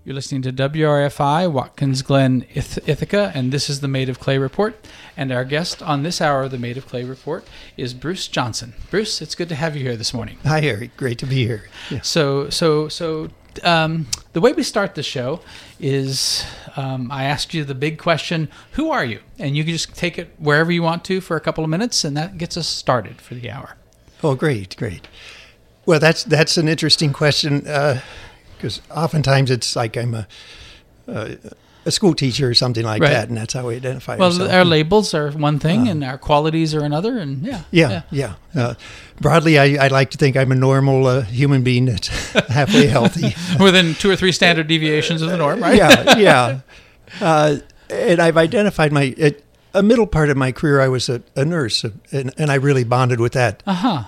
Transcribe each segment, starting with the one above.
You're listening to WRFI, Watkins Glen, Ithaca, and this is the Made of Clay Report. And our guest on this hour of the Made of Clay Report is Bruce Johnson. Bruce, it's good to have you here this morning. Hi, Eric. Great to be here. Yeah. So, the way we start the show is I ask you the big question, who are you? And you can just take it wherever you want to for a couple of minutes, and that gets us started for the hour. Oh, great. Well, that's an interesting question because oftentimes it's like I'm a school teacher or something like that, and that's how we identify ourselves. Well, our labels are one thing, and our qualities are another, and yeah. Broadly, I like to think I'm a normal human being that's halfway healthy. Within 2 or 3 standard deviations of the norm, right? Yeah. And I've identified a middle part of my career, I was a nurse, and I really bonded with that.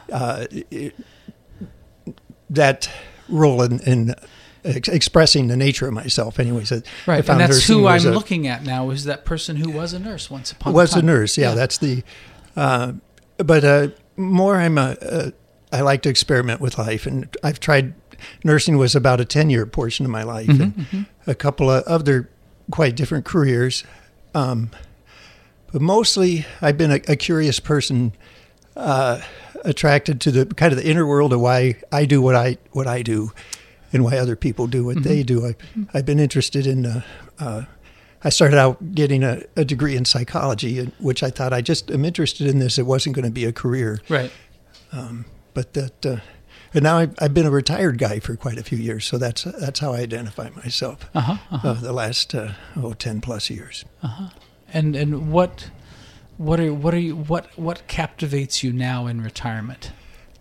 That role in expressing the nature of myself. Anyways, right, and that's who I'm looking at now. Is that person who was a nurse once upon a time? Was a nurse, yeah. That's the. But more, I like to experiment with life, and I've tried. Nursing was about a 10-year portion of my life, and a couple of other quite different careers. But mostly, I've been a curious person, attracted to the kind of the inner world of why I do what I do, and why other people do what they do. I've been interested in. I started out getting a degree in psychology, which I thought I just am interested in this. It wasn't going to be a career, right? But that. And now I've been a retired guy for quite a few years, so that's how I identify myself. The last 10 plus years. And what captivates you now in retirement?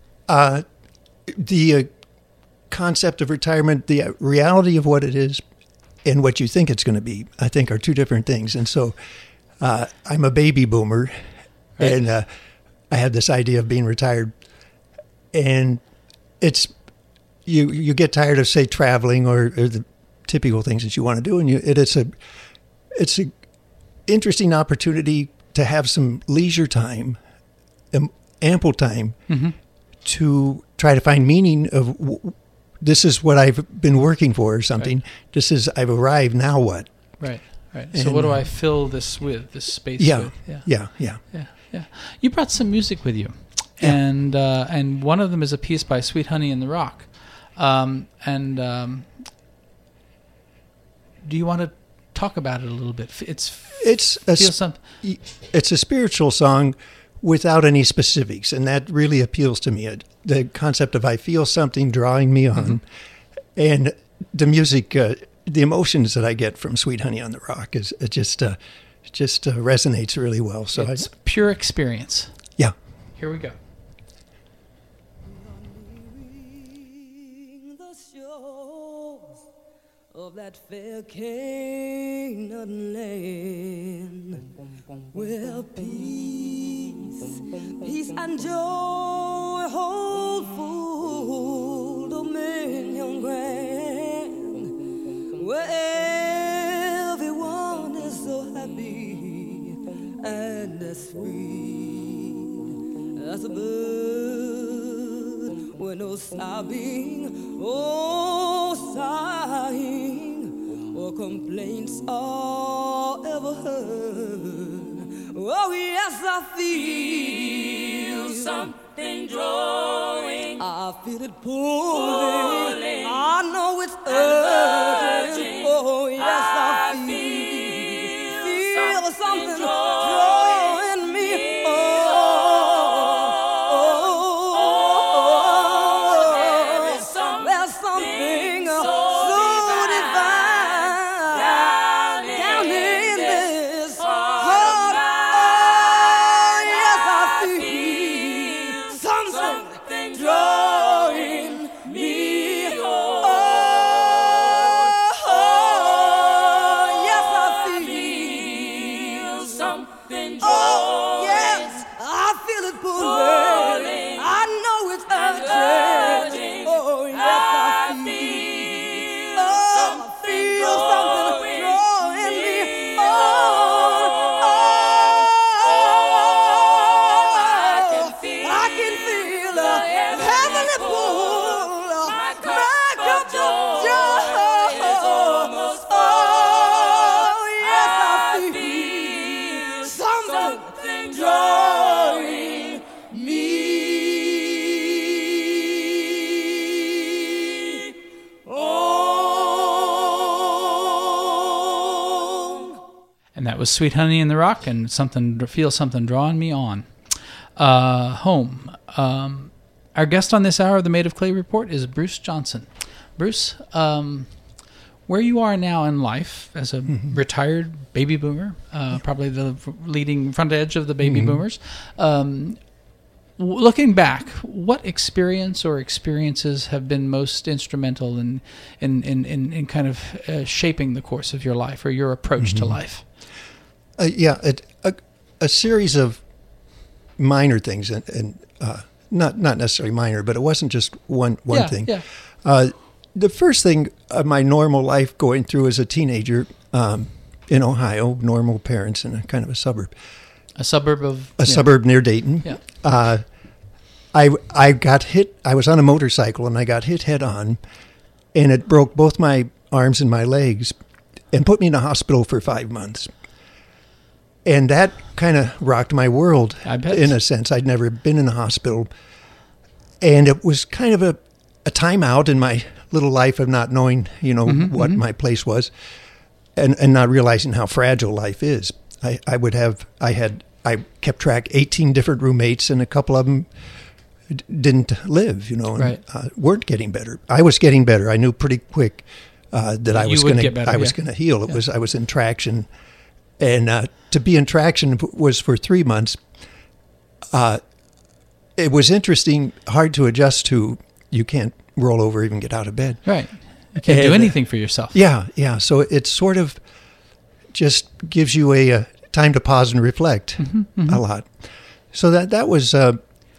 The concept of retirement, the reality of what it is, and what you think it's going to be, I think are two different things. And so, I'm a baby boomer, right. And I had this idea of being retired, and it's you get tired of, say, traveling or the typical things that you want to do, and it's a interesting opportunity to have some leisure time, ample time, to try to find meaning of this is what I've been working for or something. Right. This is I've arrived. Now what? Right. So what do I fill this with? This space with? Yeah. You brought some music with you. Yeah. And one of them is a piece by Sweet Honey in the Rock. Do you want to talk about it a little bit? It's a spiritual song without any specifics, and that really appeals to me. The concept of I feel something drawing me on, and the music, the emotions that I get from Sweet Honey on the Rock is just resonates really well. So it's pure experience. Yeah. Here we go. Of that fair Canaan land, where peace and joy hold full dominion grand, where everyone is so happy and as free as a bird, with no sobbing or sighing or complaints are ever heard. Oh yes, I feel something drawing. I feel it pulling. I know it's urging. Oh yes, I feel something drawing me. There's something so divine down in this heart. Yes, I feel something drawing me. And that was Sweet Honey in the Rock and Feel Something Drawing Me On. Home. Our guest on this hour of the Made of Clay Report is Bruce Johnson. Bruce, where you are now in life as a retired baby boomer, probably the leading front edge of the baby boomers, looking back, what experience or experiences have been most instrumental in kind of shaping the course of your life or your approach to life? A series of minor things, and not necessarily minor, but it wasn't just one thing. Yeah. The first thing of my normal life going through as a teenager in Ohio, normal parents in a kind of a suburb. A suburb of... A suburb near Dayton. Yeah. I got hit. I was on a motorcycle, and I got hit head on, and it broke both my arms and my legs and put me in a hospital for 5 months. And that kind of rocked my world, I bet. In a sense. I'd never been in a hospital. And it was kind of a timeout in my little life of not knowing, what my place was and not realizing how fragile life is. I kept track 18 different roommates, and a couple of them didn't live, and weren't getting better. I was getting better. I knew pretty quick that I was going to heal. I was in traction. And to be in traction was for 3 months. It was interesting, hard to adjust to. You can't roll over, even get out of bed. Right. You can't do anything for yourself. Yeah. So it sort of just gives you a time to pause and reflect a lot. So that was a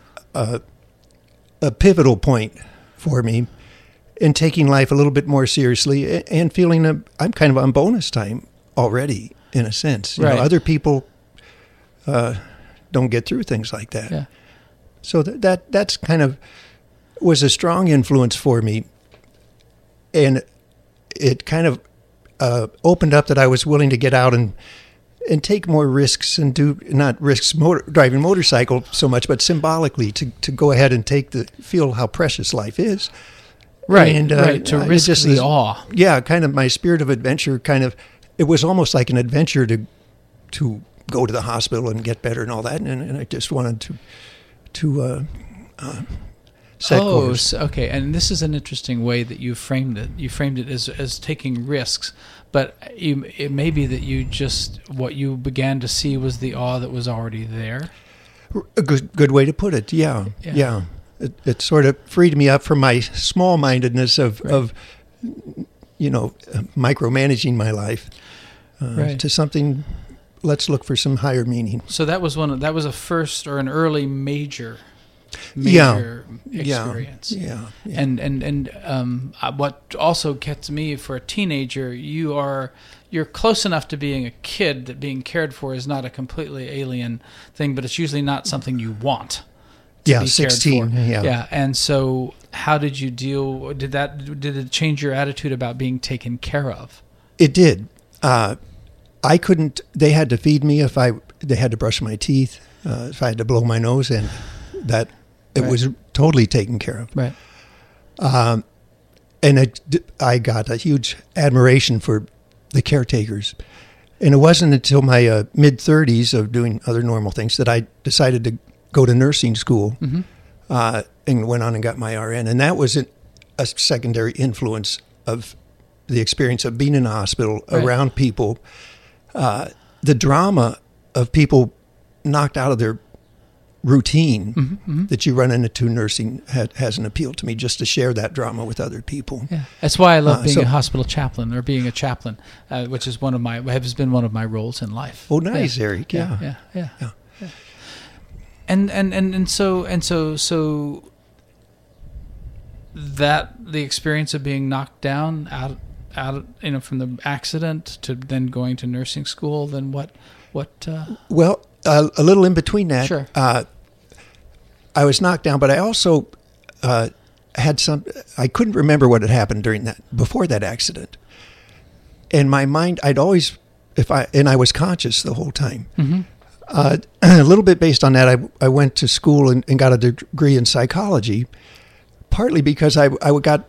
pivotal point for me in taking life a little bit more seriously and feeling I'm kind of on bonus time already, in a sense. You know, other people don't get through things like that. Yeah. So that's kind of was a strong influence for me, and it kind of opened up that I was willing to get out and take more risks and do not risks driving motorcycle so much, but symbolically to go ahead and feel how precious life is. Right, and, to risk just the awe. Yeah, kind of my spirit of adventure. It was almost like an adventure to go to the hospital and get better and all that, and I just wanted to set course. Okay. And this is an interesting way that you framed it. You framed it as taking risks, but it may be that what you began to see was the awe that was already there. A good way to put it. Yeah. It sort of freed me up from my small-mindedness of micromanaging my life to something. Let's look for some higher meaning. So that was a first or an early major experience. Yeah. And what also gets me for a teenager, you're close enough to being a kid that being cared for is not a completely alien thing, but it's usually not something you want. To be 16. Cared for. Yeah. And so how did you deal? Did it change your attitude about being taken care of? It did. I couldn't. They had to feed me they had to brush my teeth, if I had to blow my nose, and that it was totally taken care of. Right. And I got a huge admiration for the caretakers. And it wasn't until my mid-30s of doing other normal things that I decided to go to nursing school and went on and got my RN. And that was a secondary influence of the experience of being in a hospital around people. The drama of people knocked out of their routine that you run into nursing has an appeal to me, just to share that drama with other people. Yeah. That's why I love being a hospital chaplain or being a chaplain, which is has been one of my roles in life. Oh, nice, Eric. Yeah. And so that the experience of being knocked down out from the accident to then going to nursing school, then what? Well, a little in between that. Sure. I was knocked down, but I also had I couldn't remember what had happened before that accident. And my mind, I was conscious the whole time. Mm-hmm. A little bit based on that, I went to school and got a degree in psychology, partly because I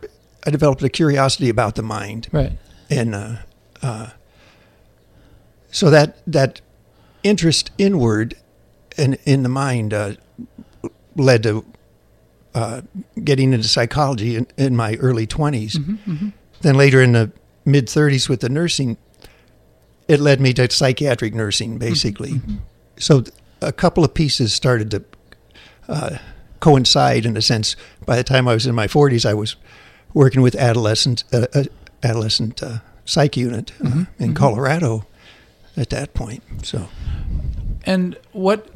developed a curiosity about the mind. Right. And So that interest inward and in the mind led to getting into psychology in my early 20s. Then later in the mid 30s with the nursing, it led me to psychiatric nursing, basically. So a couple of pieces started to coincide in a sense. By the time I was in my 40s, I was working with adolescent psych unit in Colorado at that point. So, and what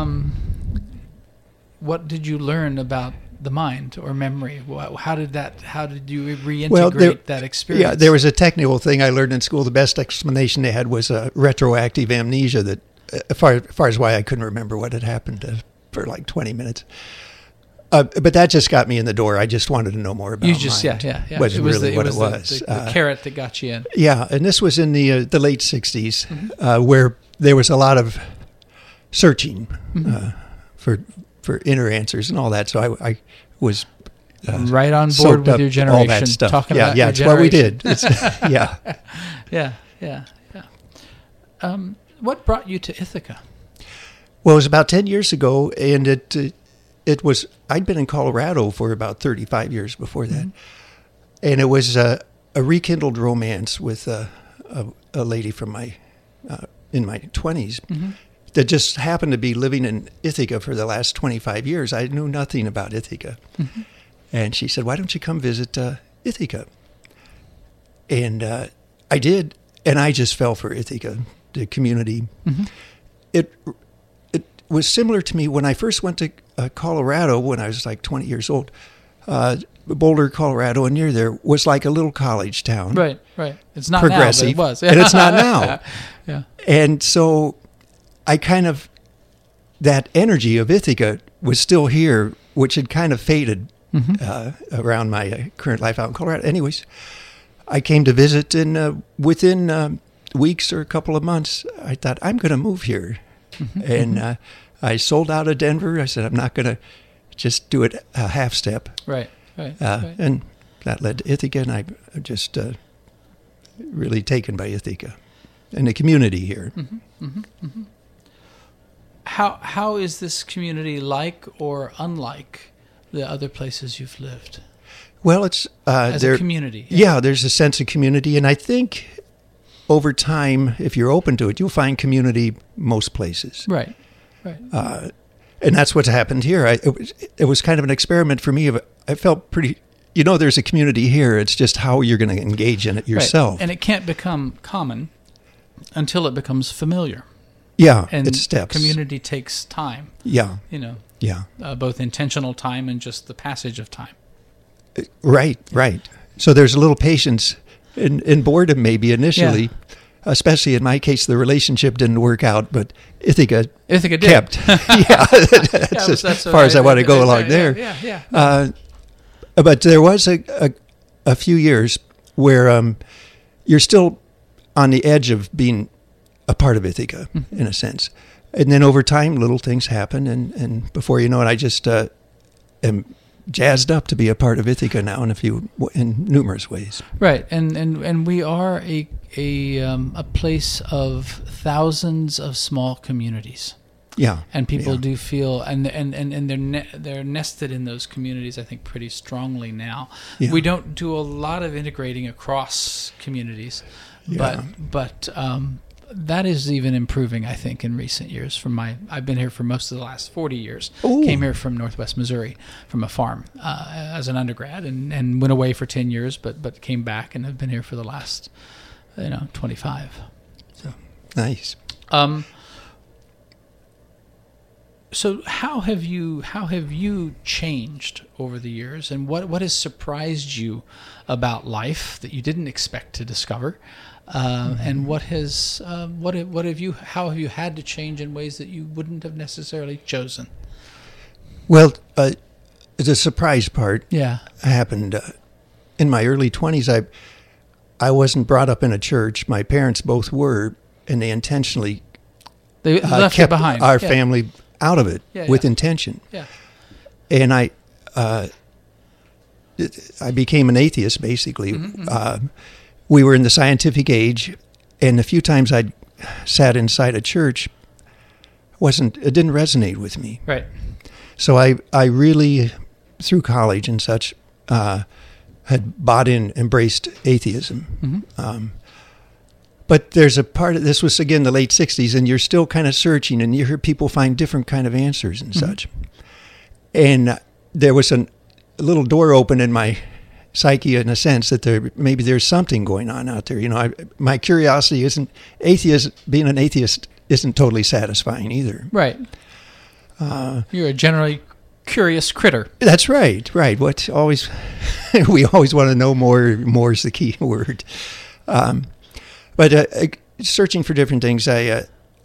did you learn about the mind or memory? How did you reintegrate that experience? Yeah, there was a technical thing I learned in school. The best explanation they had was retroactive amnesia. That, as far as why I couldn't remember what had happened for like 20 minutes. But that just got me in the door. I just wanted to know more about mind. Yeah. Wasn't really what it was. The carrot that got you in. Yeah, and this was in the late 60s, where there was a lot of searching for inner answers and all that. So I was right on board with your generation. All that stuff. Talking about your it's what we generation. did. Yeah. What brought you to Ithaca? Well, it was about 10 years ago, and it was, I'd been in Colorado for about 35 years before that. And it was a rekindled romance with a lady from in my 20s that just happened to be living in Ithaca for the last 25 years. I knew nothing about Ithaca. And she said, why don't you come visit Ithaca? And I did, and I just fell for Ithaca, the community. It was similar to me when I first went to Colorado when I was like 20 years old. Boulder, Colorado, and near there was like a little college town. Right. It's not progressive, now, but it was. And it's not now. Yeah. And so I kind of, that energy of Ithaca was still here, which had kind of faded around my current life out in Colorado. Anyways, I came to visit, and within weeks or a couple of months, I thought, I'm going to move here. And I sold out of Denver. I said, I'm not going to just do it a half step. Right. And that led to Ithaca, and I'm just really taken by Ithaca and the community here. How is this community like or unlike the other places you've lived? Well, it's as a community. Yeah, there's a sense of community, and I think over time, if you're open to it, you'll find community most places. Right. And that's what's happened here. It was kind of an experiment for me. I felt pretty, there's a community here. It's just how you're going to engage in it yourself. Right. And it can't become common until it becomes familiar. Yeah, and it's steps. Community takes time. Yeah. Yeah. Both intentional time and just the passage of time. Right. So there's a little patience and boredom maybe initially. Especially in my case, the relationship didn't work out, but Ithaca did. Kept. That's as far as I want to go along there. Yeah. But there was a few years where you're still on the edge of being a part of Ithaca, in a sense. And then over time, little things happen, and before you know it, I just am jazzed up to be a part of Ithaca now in numerous ways. Right, and we are a place of thousands of small communities. Yeah, and people do feel, and they're nested in those communities, I think, pretty strongly now. Yeah. We don't do a lot of integrating across communities, but that is even improving, I think, in recent years. I've been here for most of the last 40 years. Ooh. Came here from Northwest Missouri, from a farm as an undergrad, and went away for 10 years, but came back and have been here for the last 25. So nice. So how have you changed over the years, and what has surprised you about life that you didn't expect to discover? And how have you had to change in ways that you wouldn't have necessarily chosen? Well, the surprise part happened in my early 20s. I wasn't brought up in a church. My parents both were, and they intentionally left kept behind our family out of it with intention. Yeah. And I became an atheist, basically. We were in the scientific age, and a few times I'd sat inside a church it didn't resonate with me. Right. So I really, through college and such, had embraced atheism. Mm-hmm. But there's a part of this was again the late '60s, and you're still kind of searching, and you hear people find different kind of answers and such. And there was a little door open in my psyche, in a sense, that maybe there's something going on out there. My curiosity being an atheist isn't totally satisfying either. Right. You're a generally curious critter. That's right. Right. We always want to know more. More is the key word. But searching for different things, I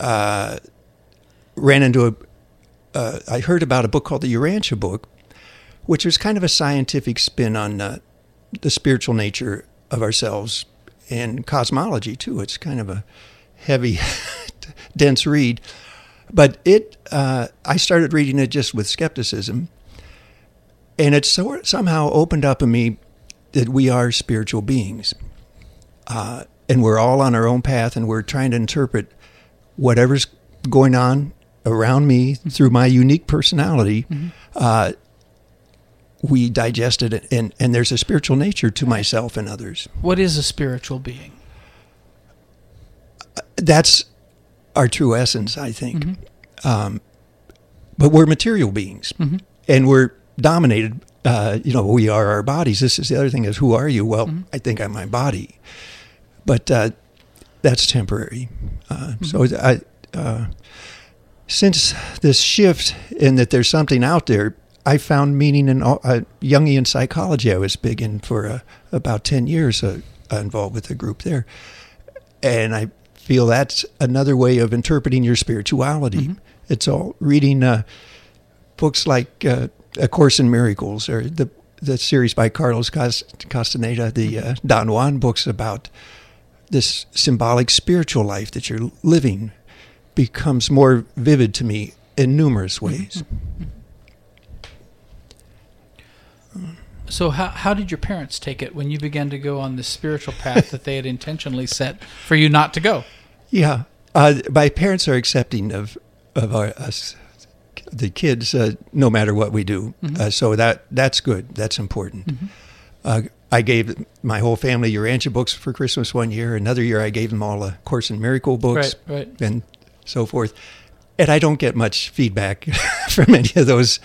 ran into I heard about a book called the Urantia book, which was kind of a scientific spin on the spiritual nature of ourselves and cosmology too. It's kind of a heavy, dense read, but I started reading it just with skepticism, and it somehow opened up in me that we are spiritual beings. And we're all on our own path, and we're trying to interpret whatever's going on around me through my unique personality. Mm-hmm. We digest it, and there's a spiritual nature to myself and others. What is a spiritual being? That's our true essence, I think. Mm-hmm. But we're material beings, mm-hmm. and we're dominated. We are our bodies. This is the other thing: is who are you? Well, I think I'm my body. But that's temporary. So since this shift in that there's something out there, I found meaning in Jungian psychology. I was big in for about 10 years, involved with a group there. And I feel that's another way of interpreting your spirituality. Mm-hmm. It's all reading books like A Course in Miracles, or the series by Carlos Castaneda, the Don Juan books about this symbolic spiritual life that you're living becomes more vivid to me in numerous ways. So how did your parents take it when you began to go on this spiritual path that they had intentionally set for you not to go? Yeah. My parents are accepting of us, the kids, no matter what we do. Mm-hmm. So that's good. That's important. Mm-hmm. I gave my whole family Urantia books for Christmas one year. Another year I gave them all A Course in Miracle books, right. And so forth. And I don't get much feedback from any of those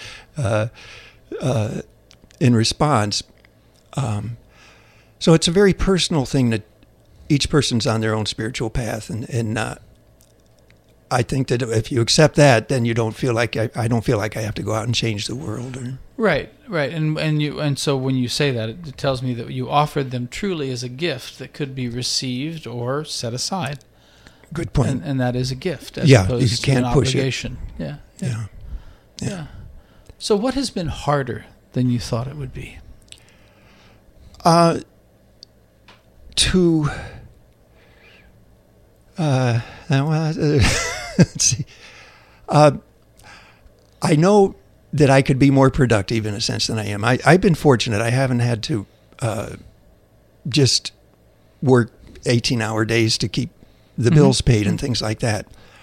in response. So it's a very personal thing that each person's on their own spiritual path. And I think that if you accept that, then you don't feel like I don't feel like I have to go out and change the world. Right. And so when you say that, it tells me that you offered them truly as a gift that could be received or set aside. Good point. And that is a gift, as opposed you can't to an push obligation. it. Yeah. So what has been harder than you thought it would be? Let's see. I know that I could be more productive in a sense than I am. I've been fortunate. I haven't had to just work 18-hour days to keep the bills paid and things like that.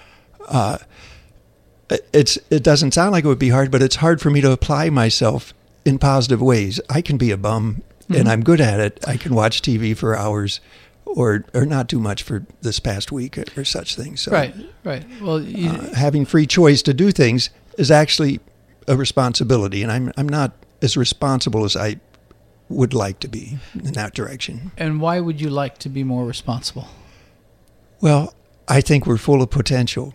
It doesn't sound like it would be hard, but it's hard for me to apply myself in positive ways. I can be a bum, and I'm good at it. I can watch TV for hours, or not too much for this past week or such things. So, right. Well, having free choice to do things is actually a responsibility, and I'm not as responsible as I would like to be in that direction. And why would you like to be more responsible? Well, I think we're full of potential.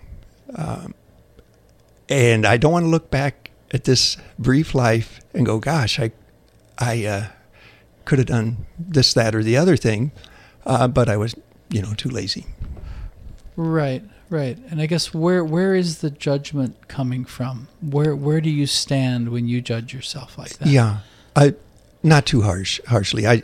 And I don't want to look back at this brief life and go, gosh, I could have done this, that, or the other thing, but I was, too lazy. Right. And I guess where is the judgment coming from? Where do you stand when you judge yourself like that? Yeah, not too harshly. I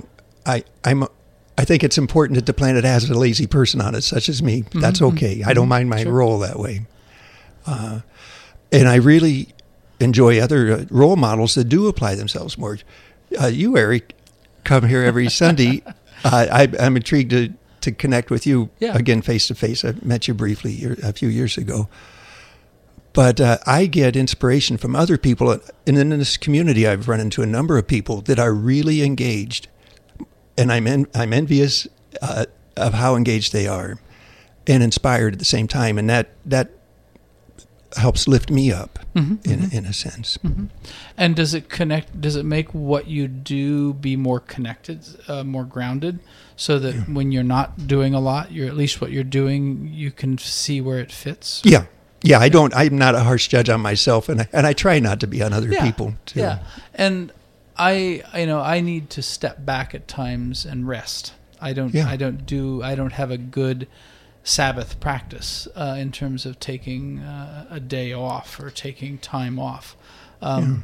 think it's important that the planet has a lazy person on it, such as me. That's okay. I don't mind my role that way. And I really enjoy other role models that do apply themselves more. You, Eric, come here every Sunday. I'm intrigued to connect with you Yeah. again face to face. I met you briefly a few years ago. But I get inspiration from other people. And in this community, I've run into a number of people that are really engaged. And I'm envious of how engaged they are and inspired at the same time. And that helps lift me up in a sense. Mm-hmm. And does it connect? Does it make what you do be more connected, more grounded, so that when you're not doing a lot, you're at least what you're doing, you can see where it fits? Yeah. I'm not a harsh judge on myself, and I try not to be on other people too. Yeah, and I need to step back at times and rest. I don't have a good Sabbath practice in terms of taking a day off or taking time off, and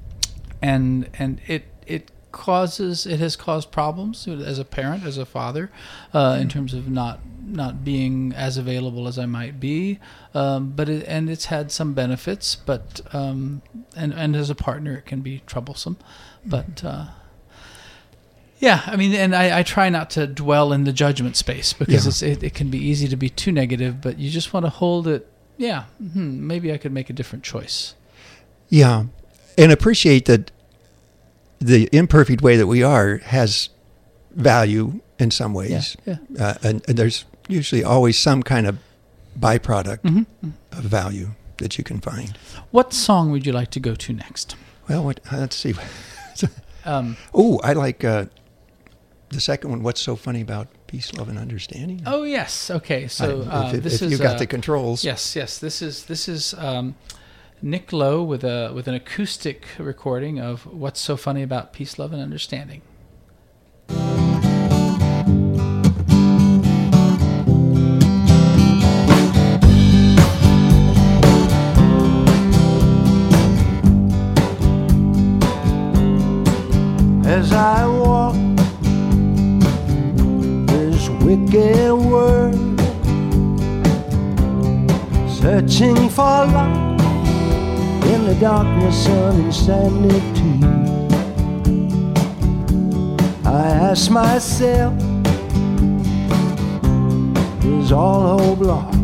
it has caused problems as a parent, as a father, in terms of not being as available as I might be, but it's had some benefits, but and as a partner it can be troublesome, but I try not to dwell in the judgment space, because it can be easy to be too negative, but you just want to hold it. Maybe I could make a different choice. Yeah, and appreciate that the imperfect way that we are has value in some ways. And there's usually always some kind of byproduct of value that you can find. What song would you like to go to next? Well, let's see. I like the second one. What's so funny about peace, love, and understanding? Oh yes. Okay. So if you got the controls. Yes. This is Nick Lowe with an acoustic recording of What's So Funny About Peace, Love, and Understanding. As I walk this wicked world, searching for light in the darkness of insanity, I ask myself, is all hope lost?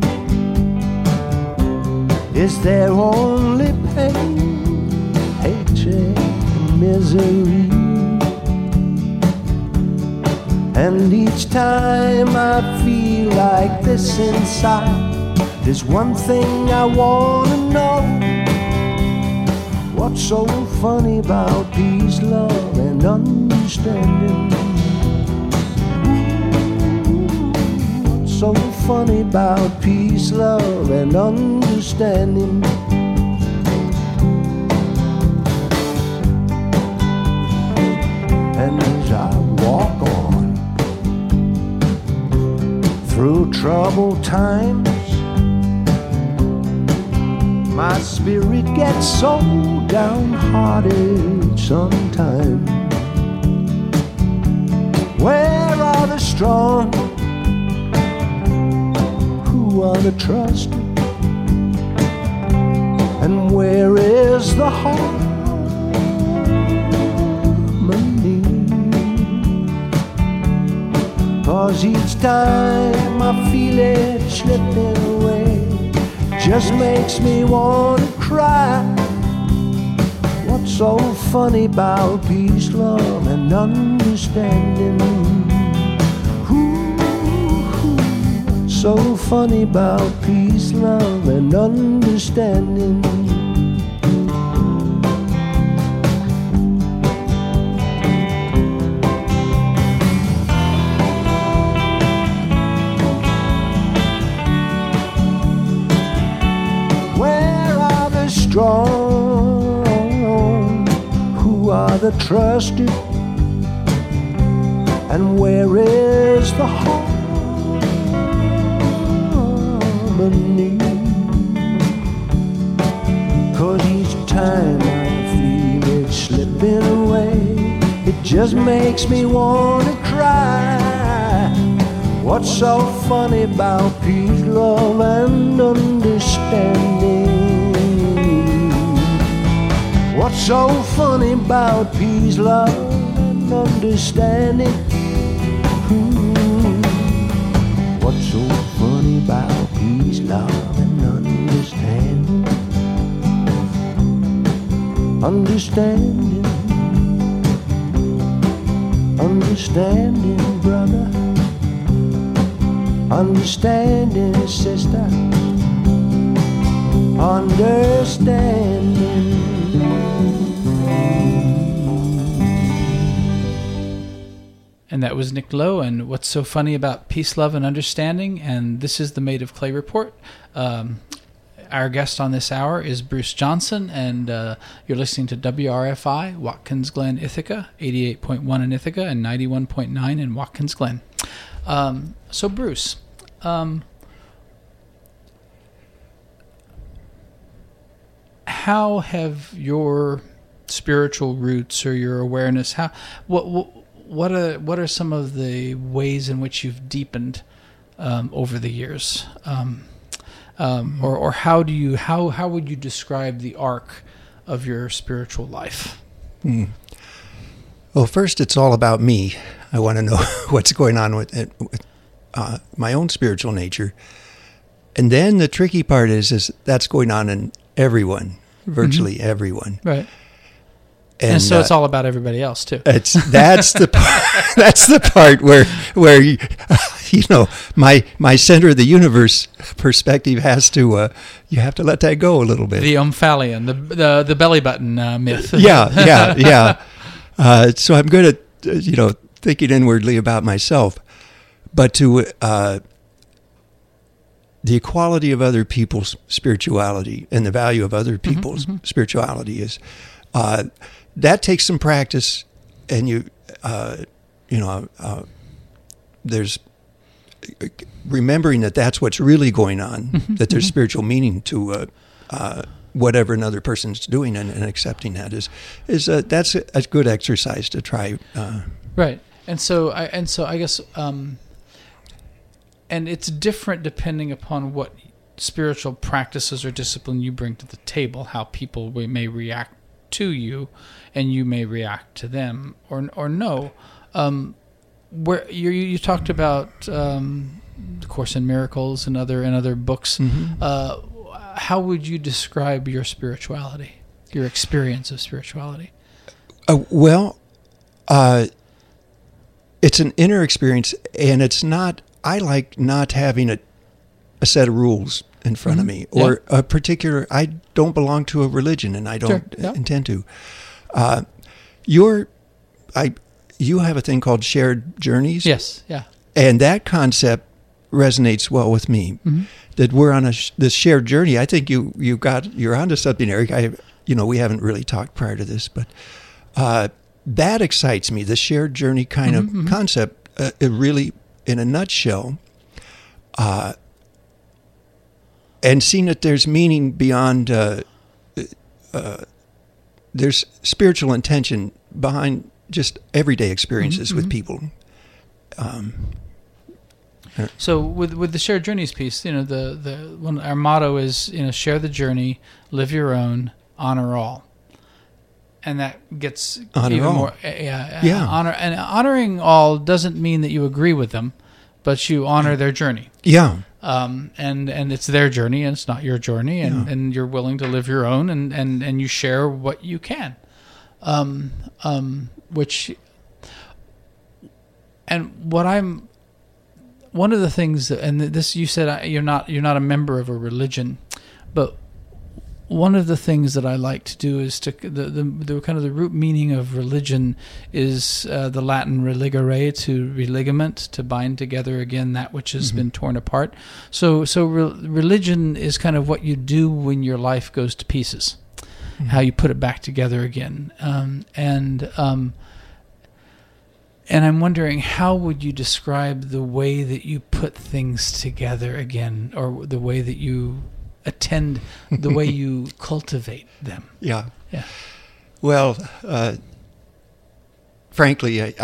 Is there only pain, hatred, and misery? And each time I feel like this inside, there's one thing I want to know. What's so funny about peace, love, and understanding? What's so funny about peace, love, and understanding? And as I walk on through troubled times, my spirit gets so downhearted sometimes. Where are the strong? Who are the trusted? And where is the harmony? 'Cause each time I feel it slipping away, just makes me want to cry. What's so funny about peace, love, and understanding? What's so funny about peace, love, and understanding? Strong, who are the trusted, and where is the harmony? 'Cause each time I feel it slipping away, it just makes me want to cry. What's so funny about peace, love, and understanding? What's so funny about peace, love, and understanding? understanding, understanding, brother, understanding, sister, understanding. And that was Nick Lowe and What's So Funny About Peace, Love, and Understanding. And this is the Made of Clay Report. Our guest on this hour is Bruce Johnson, and you're listening to WRFI, Watkins Glen, Ithaca, 88.1 in Ithaca and 91.9 in Watkins Glen. So Bruce, how have your spiritual roots or your awareness, what are some of the ways in which you've deepened over the years, or how would you describe the arc of your spiritual life? Well, first, it's all about me. I want to know what's going on with my own spiritual nature, and then the tricky part is that's going on in everyone, virtually everyone, right? And so it's all about everybody else too. That's the part where my center of the universe perspective has to you have to let that go a little bit. The Omphalian, the belly button myth. Yeah. So I'm good at thinking inwardly about myself, but to the equality of other people's spirituality and the value of other people's spirituality is. That takes some practice, and there's remembering that's what's really going on, that there's spiritual meaning to whatever another person's doing, and accepting that is that's a good exercise to try. Right, and so I guess, and it's different depending upon what spiritual practices or discipline you bring to the table, how people may react to you, and you may react to them or no. Where you talked about the Course in Miracles and other books. How would you describe your spirituality, your experience of spirituality? It's an inner experience, and it's not. I like not having a set of rules in front of me, or a particular. I don't belong to a religion, and I don't intend to. You have a thing called shared journeys. Yes, yeah. And that concept resonates well with me. That we're on this shared journey. I think you're onto something, Eric. We haven't really talked prior to this, but that excites me. The shared journey kind of concept. It really, in a nutshell. And seeing that there's meaning beyond, there's spiritual intention behind just everyday experiences with people. So with the shared journeys piece, our motto is share the journey, live your own, honor all, and that gets honor even all. more. Honor, and honoring all doesn't mean that you agree with them, but you honor their journey. Yeah. And it's their journey, and it's not your journey, and you're willing to live your own, and you share what you can, one of the things, and this you said you're not a member of a religion, but one of the things that I like to do is to the kind of the root meaning of religion is the Latin religare, to religament, to bind together again that which has been torn apart. So religion is kind of what you do when your life goes to pieces, how you put it back together again. And I'm wondering, how would you describe the way that you put things together again, or the way that you attend, the way you cultivate them? Yeah. Yeah. Well, frankly,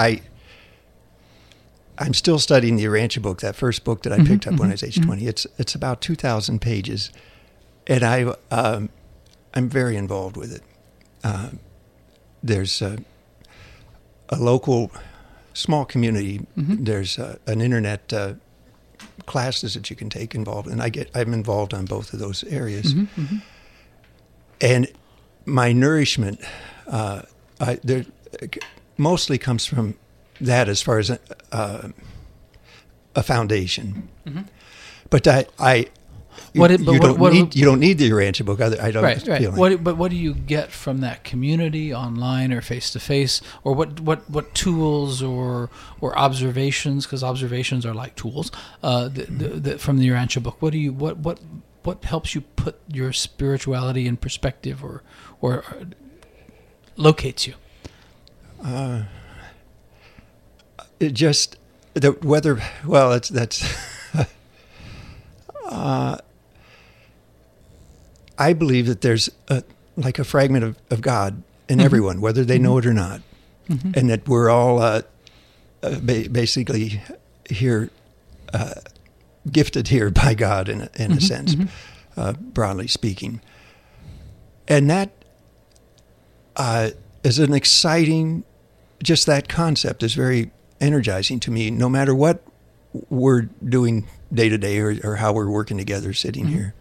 I'm still studying the Urantia book, that first book that I picked up when I was age 20. It's about 2,000 pages, and I'm very involved with it. There's a local small community. There's an internet classes that you can take involved, and I'm involved on both of those areas. And my nourishment There mostly comes from that as far as a foundation. Mm-hmm. But you don't need the Urantia book. I don't Right. feel like. But what do you get from that community, online or face to face, or what tools or observations? Because observations are like tools. From the Urantia book, what helps you put your spirituality in perspective, or locates you? It just the weather. Well, that's. I believe that there's like a fragment of God in Mm-hmm. everyone, whether they know it or not, Mm-hmm. and that we're all basically here, gifted here by God in a sense, broadly speaking. And that is an exciting, just that concept is very energizing to me, no matter what we're doing day to day or how we're working together sitting here.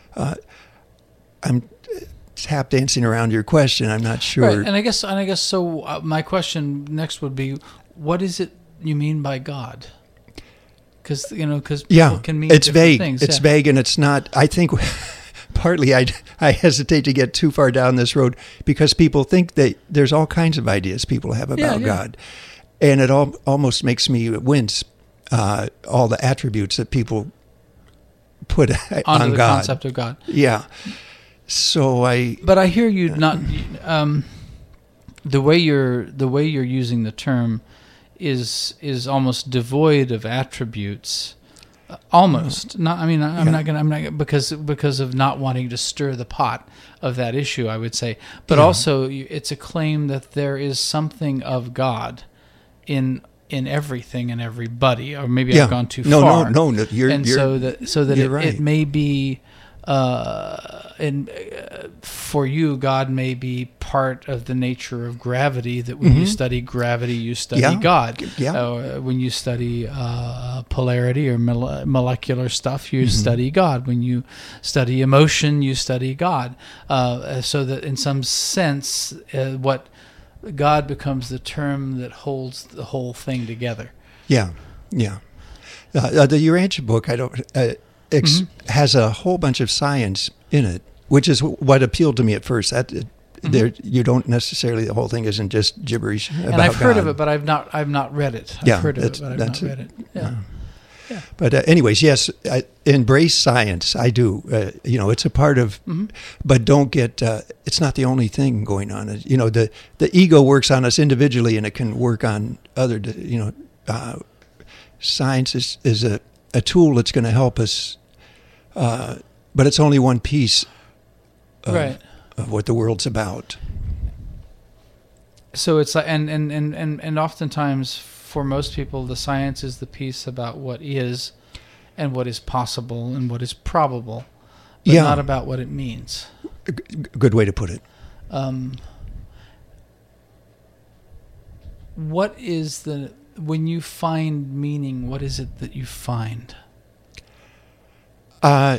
I'm tap dancing around your question. I'm not sure. Right, and I guess so. My question next would be, what is it you mean by God? Because people can mean it's different vague. things. It's vague, and it's not. I think partly I hesitate to get too far down this road because people think that there's all kinds of ideas people have about God, and it almost makes me wince. All the attributes that people put Onto on the God. concept of God. Yeah. So But I hear you not. The way you're using the term is almost devoid of attributes. Almost. Not. I mean, I'm not gonna because of not wanting to stir the pot of that issue. I would say, but also it's a claim that there is something of God in everything and everybody, or maybe I've gone too far. No. So that right. it may be, for you, God may be part of the nature of gravity. That when you study gravity, you study God. Yeah. When you study polarity or molecular stuff, you study God. When you study emotion, you study God. So that in some sense, what God becomes the term that holds the whole thing together. Yeah. The Urantia book, has a whole bunch of science in it, which is what appealed to me at first. You don't necessarily, the whole thing isn't just gibberish about God. And I've heard of it, but I've not read it. I've heard of it, but I've not read it. Yeah. But anyways, yes, I embrace science. I do. It's a part of, but don't get. It's not the only thing going on. The ego works on us individually, and it can work on other. Science is a tool that's going to help us, but it's only one piece of what the world's about. So it's like, and oftentimes, for most people, the science is the piece about what is and what is possible and what is probable, but not about what it means. Good way to put it. What is when you find meaning, what is it that you find? I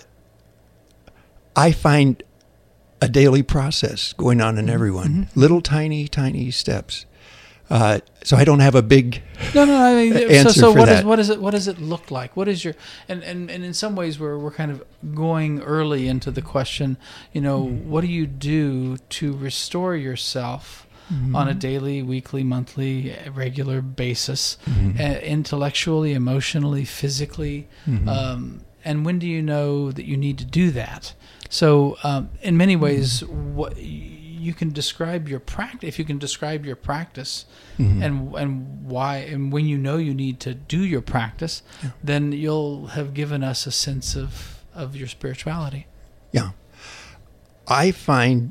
find a daily process going on in everyone. Little tiny steps. So I don't have a big answer so for that. What does it look like? What is your and in some ways we're kind of going early into the question. What do you do to restore yourself on a daily, weekly, monthly, regular basis, intellectually, emotionally, physically, and when do you know that you need to do that? So in many ways, what you can describe your practice, if you can describe your practice and why, and when you know you need to do your practice, then you'll have given us a sense of your spirituality. Yeah. I find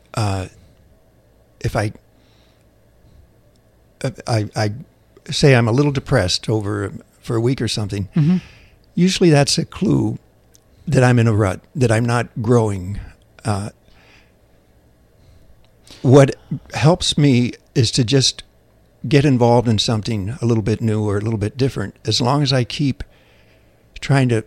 if I say I'm a little depressed for a week or something, usually that's a clue that I'm in a rut, that I'm not growing. What helps me is to just get involved in something a little bit new or a little bit different. As long as I keep trying to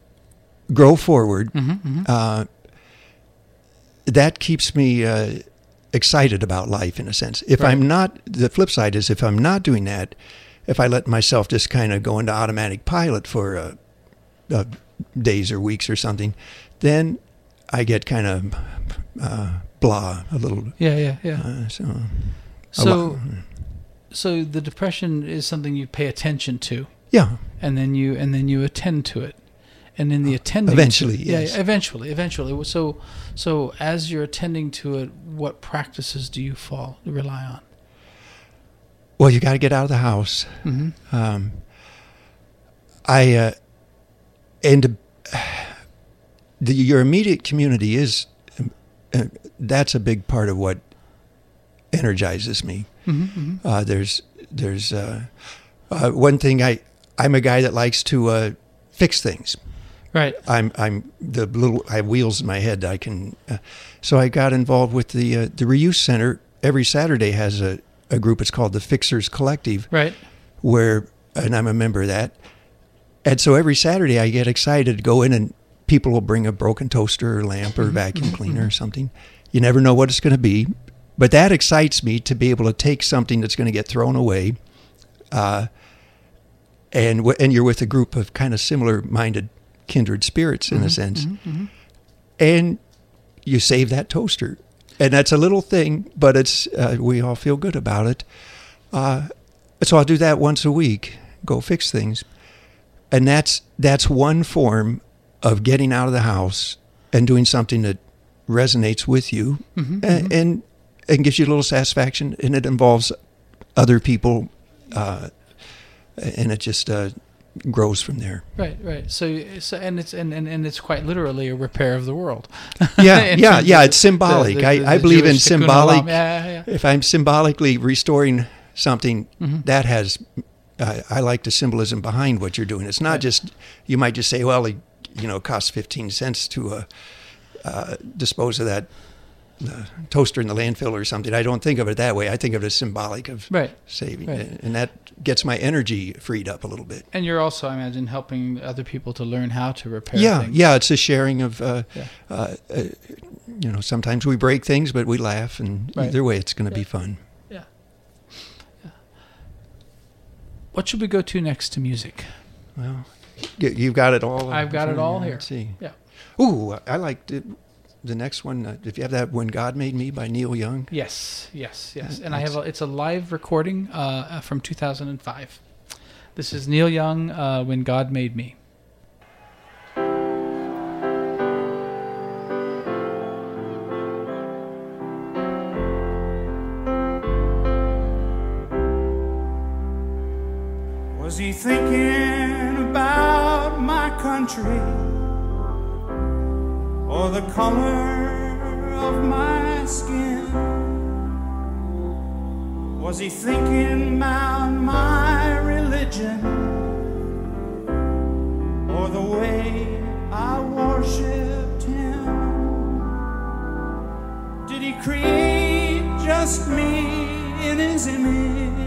grow forward, that keeps me excited about life in a sense. If Right. I'm not, the flip side is if I'm not doing that, if I let myself just kind of go into automatic pilot for days or weeks or something, then I get kind of blah a little. Yeah. So the depression is something you pay attention to, Yeah. and then you attend to it, and in the attending Eventually, to, yes. yeah, eventually. So as you're attending to it, what practices do you rely on? Well, you got to get out of the house. Mm-hmm. Your immediate community is that's a big part of what energizes me. Mm-hmm. There's one thing I'm a guy that likes to fix things. Right. I have wheels in my head that I can. So I got involved with the Reuse Center. Every Saturday has a group. It's called the Fixers Collective. Right. And I'm a member of that. And so every Saturday I get excited to go in and people will bring a broken toaster or lamp or vacuum cleaner or something. You never know what it's going to be. But that excites me to be able to take something that's going to get thrown away. And you're with a group of kind of similar-minded kindred spirits in a sense. And you save that toaster. And that's a little thing, but it's we all feel good about it. So I'll do that once a week, go fix things. And that's one form of getting out of the house and doing something that resonates with you and gives you a little satisfaction, and it involves other people, and it just grows from there. Right. So and it's quite literally a repair of the world. Yeah. It's symbolic. I believe in Jewish tikkun symbolic. olam. Yeah. If I'm symbolically restoring something, that has. I like the symbolism behind what you're doing. It's not just, you might just say, well, it costs 15 cents to dispose of that toaster in the landfill or something. I don't think of it that way. I think of it as symbolic of saving. Right. And that gets my energy freed up a little bit. And you're also, I imagine, helping other people to learn how to repair things. Yeah, it's a sharing of, sometimes we break things, but we laugh, and either way it's going to be fun. Yeah. What should we go to next to music? Well, you've got it all. I've got it all here. Let's see. Yeah. Ooh, I like the next one. If you have that, "When God Made Me" by Neil Young. Yes. And it's a live recording from 2005. This is Neil Young, "When God Made Me." Was he thinking about my country, or the color of my skin? Was he thinking about my religion, or the way I worshiped him? Did he create just me in his image,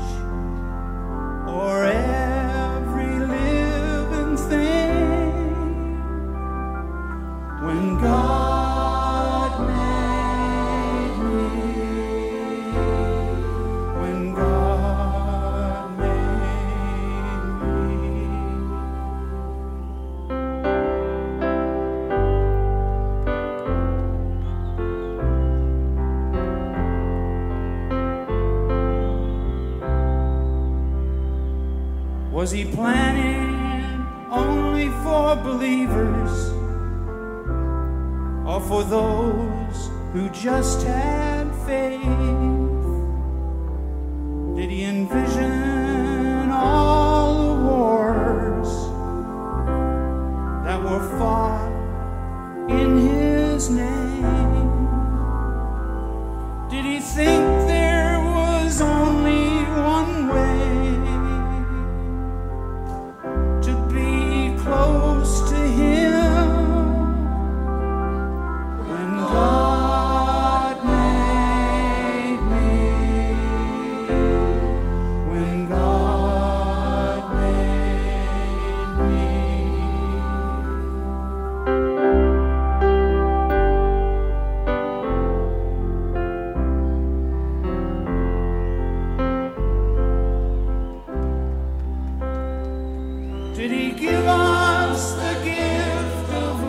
or every living thing? When God made me, when God made me. Was he planning only for believers, or for those who just had faith? Did he envision all the wars that were fought in his name? Did he think there was only one way to be close to him? When God made me, when God Did he give us the gift of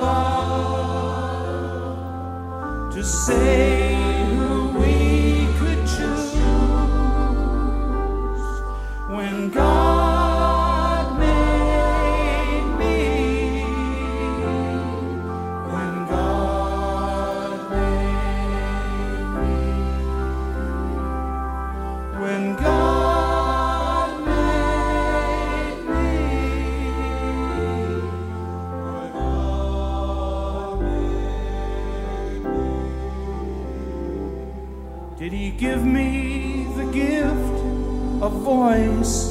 love to say who we could choose when God made me? When God made me? When God made me? When God made me? Did he give me the gift of voice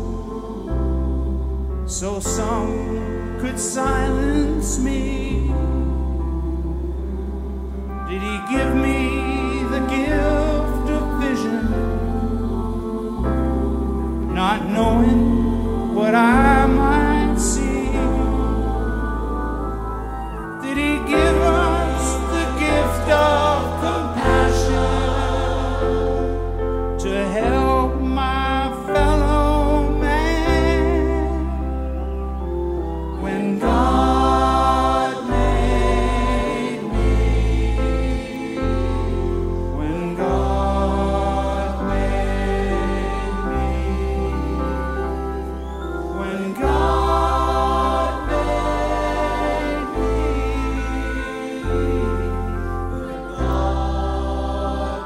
so some could silence me? Did he give me the gift of vision, not knowing what I might see? Did he give us the gift of compassion to help my fellow man when God made me? When God made me? When God made me? When God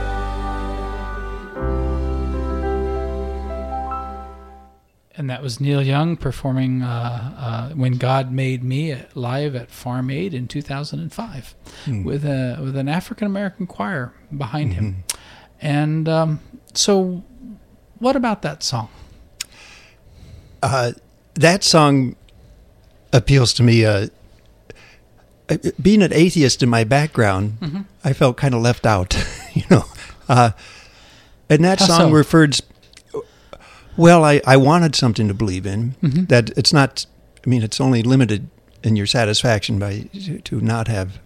And that was Neil Young performing "When God Made Me" live at Farm Aid in 2005 with an African American choir behind him. And so, what about that song? That song appeals to me. Being an atheist in my background, I felt kind of left out, you know. And that How song so? referred. Well, I wanted something to believe in. That it's not. I mean, it's only limited in your satisfaction by to not have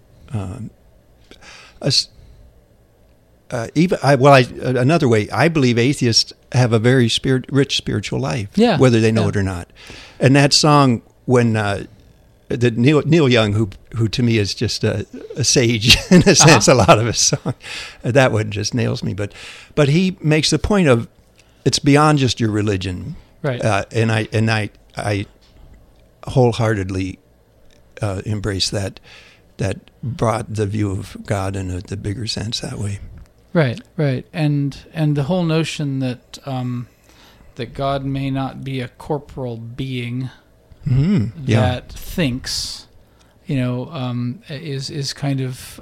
another way. I believe atheists have a very rich spiritual life, Yeah, whether they know yeah. it or not. And that song, when the Neil Young, who to me is just a sage in a sense, a lot of his song, that one just nails me. But he makes the point of it's beyond just your religion, Right. and I wholeheartedly embrace that brought the view of God in the bigger sense that way. Right, right, and the whole notion that that God may not be a corporal being Yeah. that thinks, you know, is kind of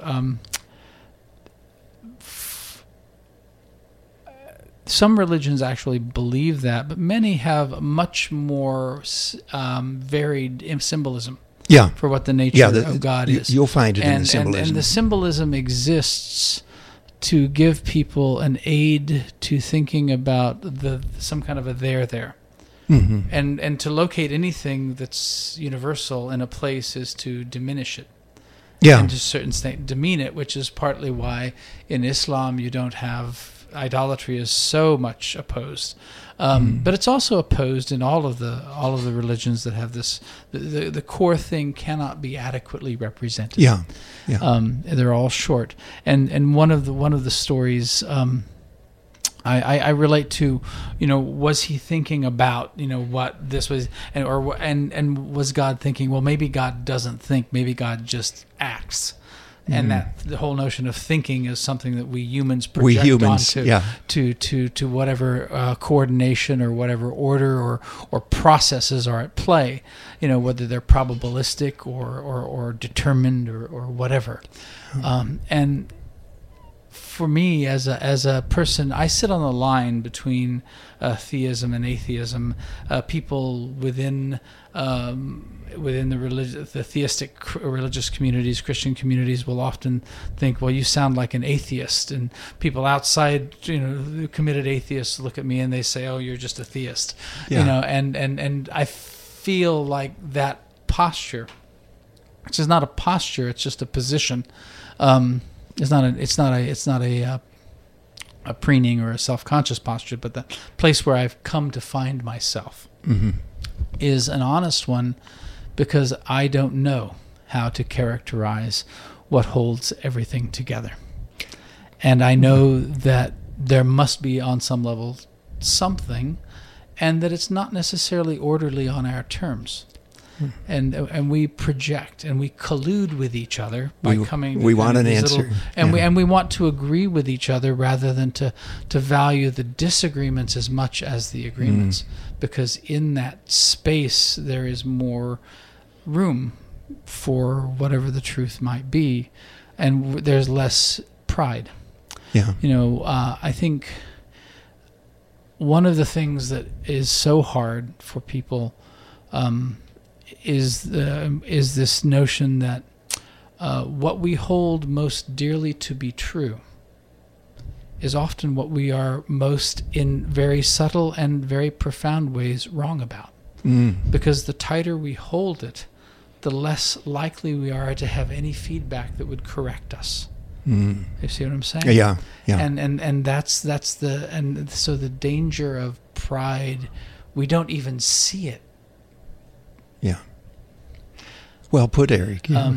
some religions actually believe that, but many have much more varied symbolism Yeah. for what the nature the- of God you- is. you'll find it in the And symbolism. the symbolism exists to give people an aid to thinking about some kind of a there. Mhm. And to locate anything that's universal in a place is to diminish it. Yeah. And to a certain extent demean it, which is partly why in Islam you don't have idolatry is so much opposed. But it's also opposed in all of the religions that have this. The core thing cannot be adequately represented. Yeah. Yeah. They're all short. And one of the stories I relate to, you know, was he thinking about, you know, what this was, and was God thinking, well, maybe God doesn't think, maybe God just acts. And that the whole notion of thinking is something that we humans project onto yeah. to whatever coordination or whatever order or processes are at play, you know, whether they're probabilistic or determined or whatever. And for me, as a person, I sit on the line between theism and atheism. People within the theistic religious communities, Christian communities, will often think, "Well, you sound like an atheist," and people outside, you know, committed atheists look at me and they say, "Oh, you're just a theist," Yeah. you know. And I feel like that posture, which is not a posture, it's just a position. It's not a preening or a self-conscious posture, but the place where I've come to find myself. Mm-hmm. is an honest one, because I don't know how to characterize what holds everything together. And I know that there must be, on some level, something, and that it's not necessarily orderly on our terms. And we project and we collude with each other by coming. We want an answer, we want to agree with each other rather than to value the disagreements as much as the agreements, because in that space there is more room for whatever the truth might be, and there's less pride. Yeah. I think one of the things that is so hard for people is this notion that what we hold most dearly to be true is often what we are most, in very subtle and very profound ways, wrong about. Because the tighter we hold it, the less likely we are to have any feedback that would correct us. You see what I'm saying? Yeah. And so the danger of pride, we don't even see it. Yeah. Well put, Eric. Yeah.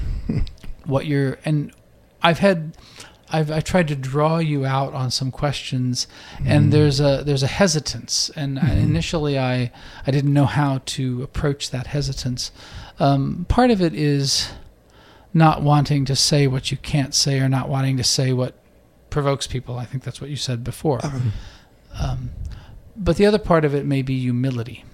I've tried to draw you out on some questions, and there's a hesitance, and initially I didn't know how to approach that hesitance. Part of it is not wanting to say what you can't say, or not wanting to say what provokes people. I think that's what you said before. But the other part of it may be humility.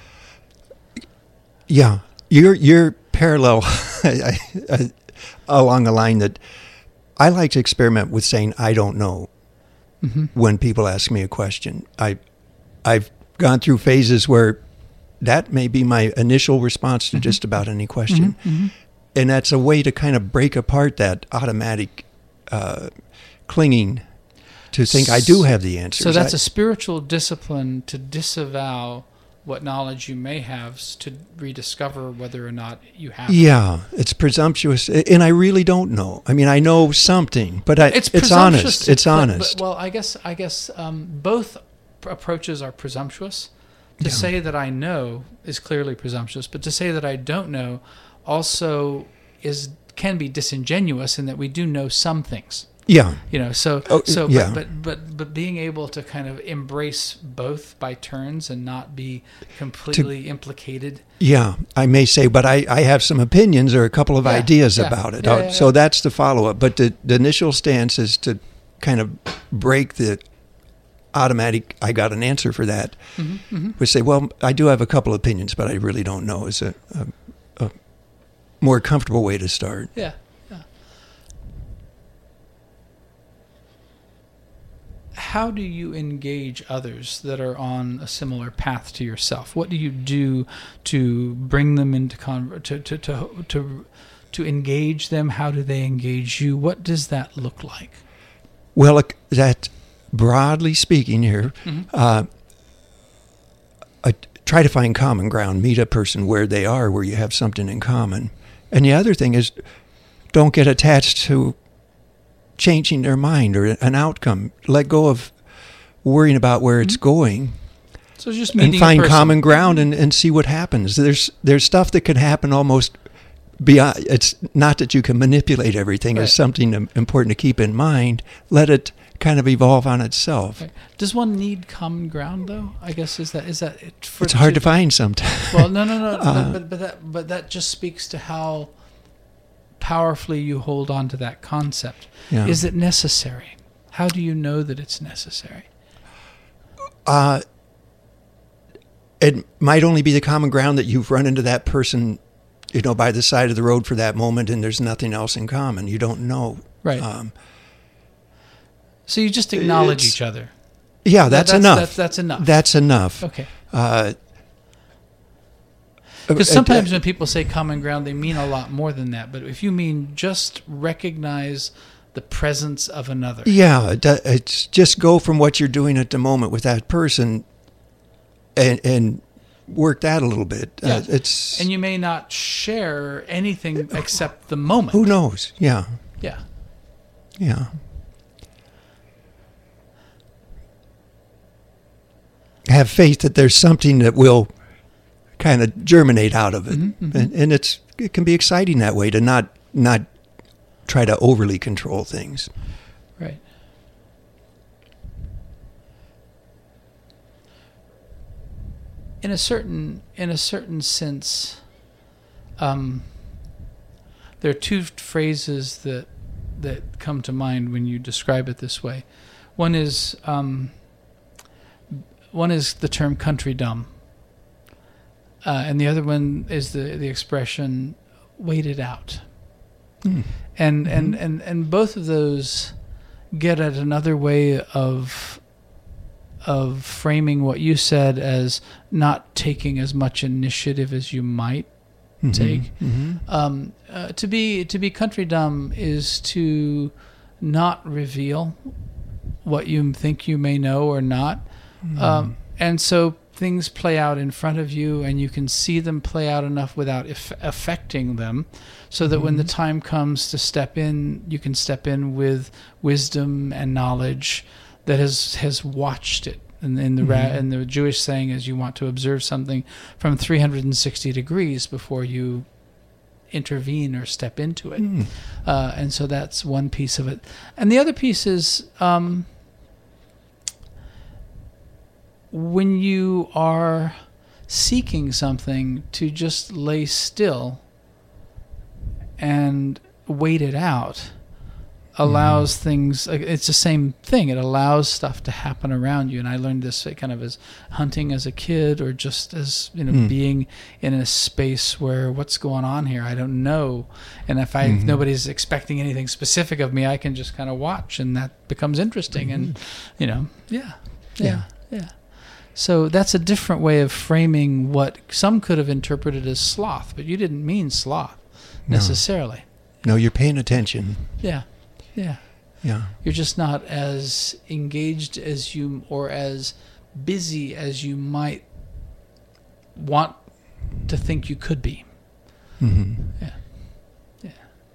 Yeah, you're parallel along the line that I like to experiment with saying I don't know when people ask me a question. I've gone through phases where that may be my initial response to just about any question, and that's a way to kind of break apart that automatic clinging to think I do have the answers. So that's a spiritual discipline to disavow what knowledge you may have, to rediscover whether or not you have. Yeah, it's presumptuous, and I really don't know. I mean, I know something, but it's honest. It's honest. Well, I guess both approaches are presumptuous. To say that I know is clearly presumptuous, but to say that I don't know also can be disingenuous, in that we do know some things. Yeah. But being able to kind of embrace both by turns and not be completely implicated. Yeah, I may say, but I have some opinions or a couple of ideas about it. So that's the follow-up. But the initial stance is to kind of break the automatic, I got an answer for that. We say, well, I do have a couple of opinions, but I really don't know, is a more comfortable way to start. Yeah. How do you engage others that are on a similar path to yourself? What do you do to bring them into to engage them? How do they engage you? What does that look like? Well, that broadly speaking here, I try to find common ground. Meet a person where they are, where you have something in common. And the other thing is, don't get attached to changing their mind or an outcome. Let go of worrying about where it's going. So just meeting and find a person. common ground and see what happens. There's stuff that can happen almost beyond. It's not that you can manipulate everything. It's something important to keep in mind. Let it kind of evolve on itself. Right. Does one need common ground, though? I guess is that it? It's hard to find sometimes. Well, no. But that just speaks to how powerfully you hold on to that concept. Yeah. Is it necessary? How do you know that it's necessary? It might only be the common ground that you've run into that person, by the side of the road for that moment, and there's nothing else in common. You don't know. Right. So you just acknowledge each other. Yeah, that's enough. That's enough. That's enough. Okay. Because sometimes when people say common ground, they mean a lot more than that. But if you mean just recognize the presence of another. Yeah, it's just go from what you're doing at the moment with that person and work that a little bit. Yeah. And you may not share anything except the moment. Who knows? Yeah. Yeah. Yeah. Have faith that there's something that will kind of germinate out of it. Mm-hmm. And it can be exciting that way to not try to overly control things. Right. In a certain sense, there are two phrases that come to mind when you describe it this way. One is the term country dumb, and the other one is the expression "wait it out." Mm. And both of those get at another way of framing what you said as not taking as much initiative as you might take. Mm-hmm. To be country dumb is to not reveal what you think you may know or not. And so things play out in front of you, and you can see them play out enough without affecting them, so that when the time comes to step in, you can step in with wisdom and knowledge that has watched it. And the Jewish saying is, you want to observe something from 360 degrees before you intervene or step into it. And so that's one piece of it. And the other piece is when you are seeking something, to just lay still and wait it out allows things. It's the same thing. It allows stuff to happen around you. And I learned this kind of as hunting as a kid, or just as being in a space where what's going on here, I don't know. And if nobody's expecting anything specific of me, I can just kind of watch, and that becomes interesting. And yeah. So that's a different way of framing what some could have interpreted as sloth, but you didn't mean sloth necessarily. No, you're paying attention. Yeah. Yeah. You're just not as engaged as you, or as busy as you might want to think you could be. Mm-hmm. Yeah.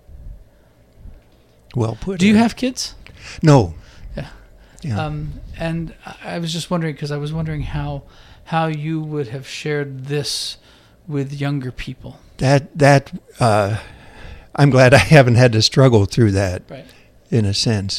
Well put. Do you have kids? No. Yeah. And I was just wondering, because I was wondering how you would have shared this with younger people. That I'm glad I haven't had to struggle through that. Right. In a sense.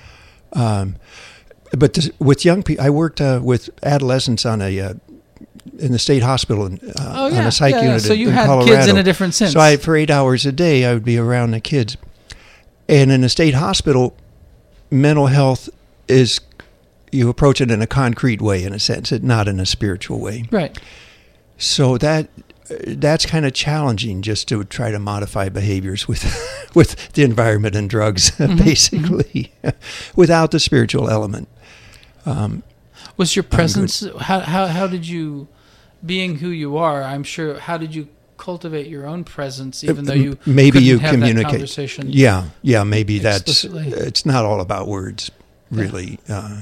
But with young people, I worked with adolescents in the state hospital on a psych unit So you in had Colorado. kids in a different sense. So for 8 hours a day, I would be around the kids. And in a state hospital, mental health is, you approach it in a concrete way, in a sense, not in a spiritual way. Right. So that's kind of challenging, just to try to modify behaviors with the environment and drugs, basically, without the spiritual element. Was your presence, how did you, being who you are, I'm sure, how did you cultivate your own presence, even though you maybe you have communicate that conversation? Yeah, maybe explicitly? It's not all about words, really.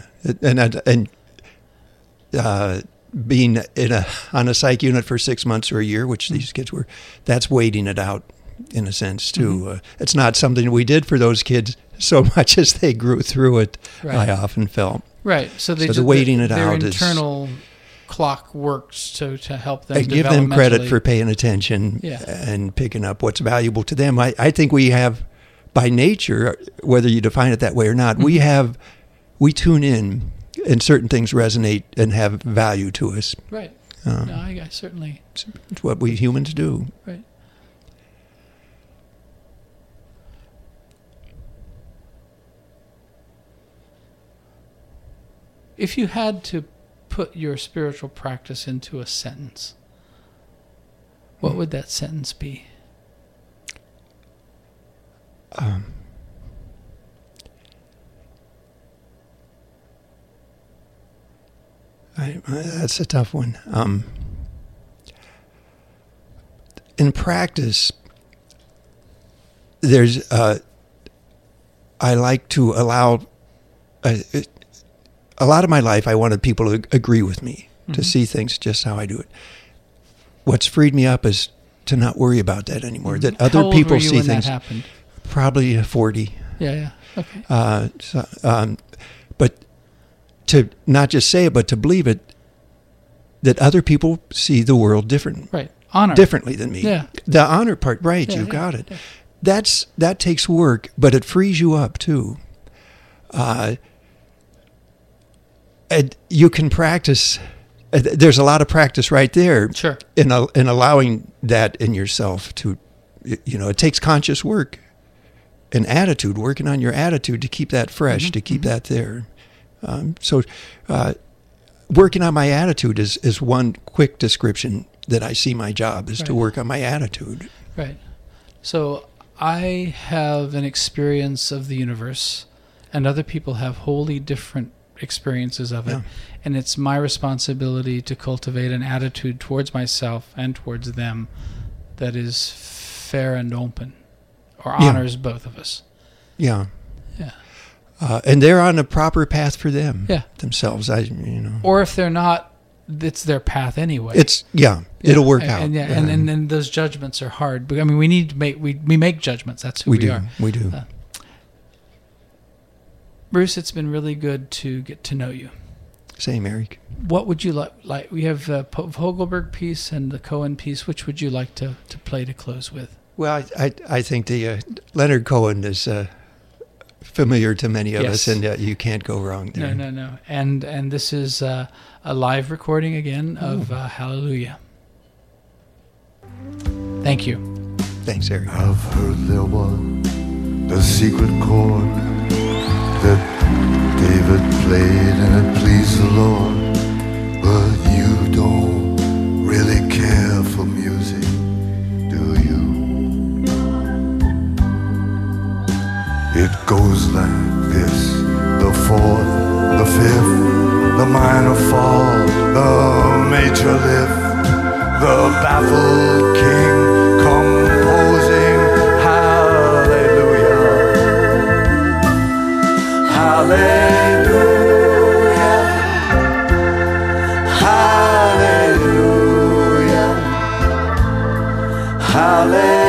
Being on a psych unit for 6 months or a year, which these kids were, that's waiting it out in a sense too. It's not something we did for those kids so much as they grew through it. Right. I often felt. Right. So the waiting it out is their internal clock works to help them. I give them credit for paying attention and picking up what's valuable to them. I think we have, by nature, whether you define it that way or not, we tune in. And certain things resonate and have value to us. Right. I certainly. It's what we humans do. Right. If you had to put your spiritual practice into a sentence, what would that sentence be? That's a tough one. In practice, there's I like to allow a lot of my life. I wanted people to agree with me, to see things just how I do it. What's freed me up is to not worry about that anymore. That other How old people were you see when things. That happened? Probably 40. Yeah. Okay. But to not just say it, but to believe it, that other people see the world differently than me. Yeah. The honor part, right? Yeah, You've yeah, got it. That takes work, but it frees you up too. And you can practice. There's a lot of practice right there. Sure. In allowing that in yourself to, it takes conscious work and attitude, working on your attitude to keep that fresh, to keep that there. So working on my attitude is one quick description that I see my job is to work on my attitude. Right. So I have an experience of the universe, and other people have wholly different experiences of it. Yeah. And it's my responsibility to cultivate an attitude towards myself and towards them that is fair and open, or honors both of us. Yeah. Yeah. And they're on a proper path for them. Yeah. Themselves. Or if they're not, it's their path anyway. It'll work out. And those judgments are hard. But I mean, we need to make we make judgments. That's who we are. We do. Bruce, it's been really good to get to know you. Same, Eric. What would you like? We have the Vogelberg piece and the Cohen piece. Which would you like to play to close with? Well, I think the Leonard Cohen is familiar to many of us, and you can't go wrong there. No. And this is a live recording again of Hallelujah. Thank you. Thanks, Eric. I've heard there was a secret chord that David played and it pleased the Lord, but you don't really care for music, do you? It goes like this: the fourth, the fifth, the minor fall, the major lift, the baffled king composing hallelujah, hallelujah, hallelujah, hallelujah.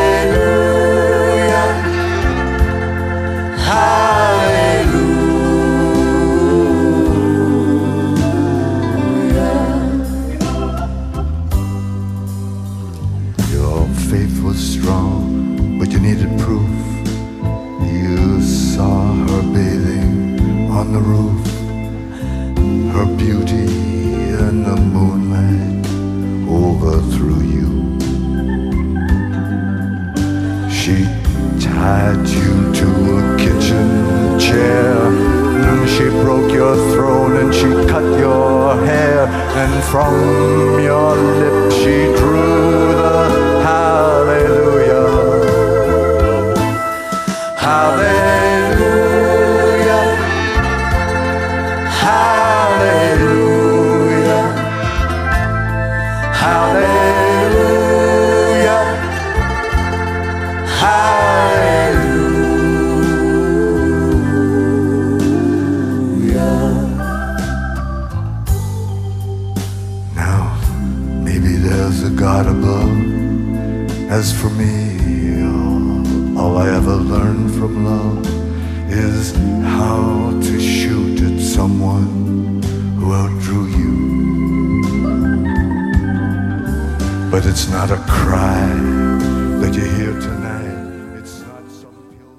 Strong, but you needed proof. You saw her bathing on the roof, her beauty in the moonlight overthrew you. She tied you to a kitchen chair, and she broke your throne and she cut your hair, and from your lips she drew the hallelujah, hallelujah, hallelujah, hallelujah, hallelujah. Now, maybe there's a God above. As for me, all I ever learned from love is how to shoot at someone who outdrew you. But it's not a cry that you hear tonight.